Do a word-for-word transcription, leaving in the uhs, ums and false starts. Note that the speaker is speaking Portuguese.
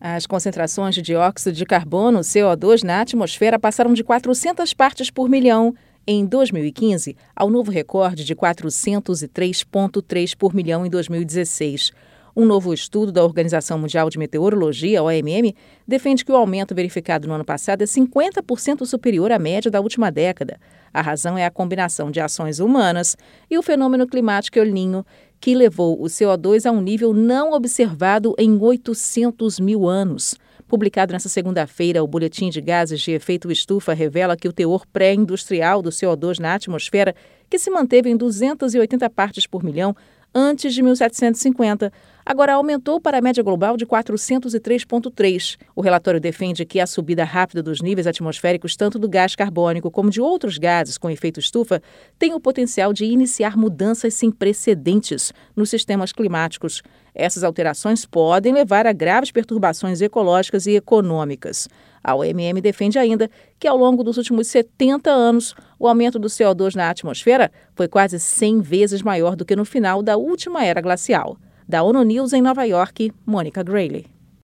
As concentrações de dióxido de carbono, C O dois, na atmosfera passaram de quatrocentas partes por milhão em dois mil e quinze ao novo recorde de quatrocentos e três vírgula três por milhão em dois mil e dezesseis. Um novo estudo da Organização Mundial de Meteorologia, O M M, defende que o aumento verificado no ano passado é cinquenta por cento superior à média da última década. A razão é a combinação de ações humanas e o fenômeno climático El Niño, que levou o C O dois a um nível não observado em oitocentos mil anos. Publicado nesta segunda-feira, o Boletim de Gases de Efeito Estufa revela que o teor pré-industrial do C O dois na atmosfera, que se manteve em duzentas e oitenta partes por milhão antes de mil setecentos e cinquenta, agora aumentou para a média global de quatrocentos e três vírgula três. O relatório defende que a subida rápida dos níveis atmosféricos, tanto do gás carbônico como de outros gases com efeito estufa, tem o potencial de iniciar mudanças sem precedentes nos sistemas climáticos. Essas alterações podem levar a graves perturbações ecológicas e econômicas. A O M M defende ainda que, ao longo dos últimos setenta anos, o aumento do C O dois na atmosfera foi quase cem vezes maior do que no final da última era glacial. Da ONU News em Nova York, Mônica Grayle.